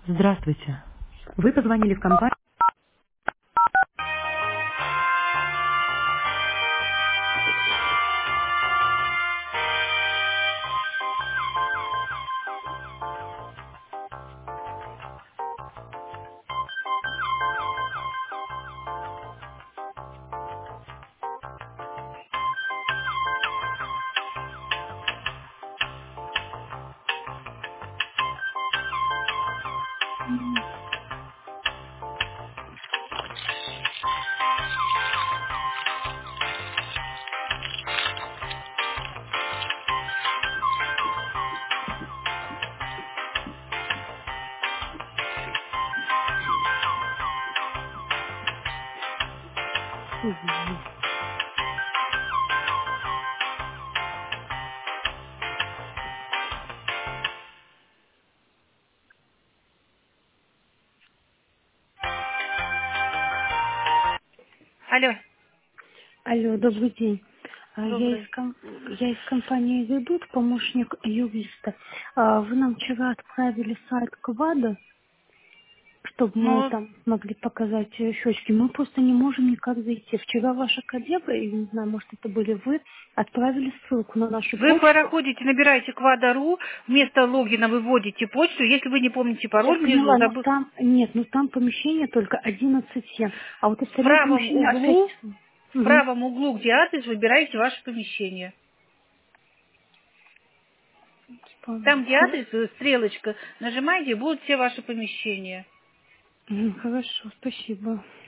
Здравствуйте. Вы позвонили в компанию. Мгм. Алло, Алло, добрый день. добрый. Я из компании «Ведут», помощник юриста. Вы нам вчера отправили сайт Квада, чтобы мы Ну, там могли показать щечки. Мы просто не можем никак зайти. Вчера ваша коллега, или не знаю, может это были вы, отправили ссылку на нашу вы почту. проходите, набираете Квада.ру, вместо логина вы вводите почту, если вы не помните Я пароль внизу, поняла, но там, нет, ну там помещение только 11 а вот в остальное правом помещение опять... углу, в Мгм. правом углу, где адрес, выбираете ваше помещение. Спам. Там, где адрес, стрелочка, нажимаете, и будут все ваши помещения. Хорошо, спасибо.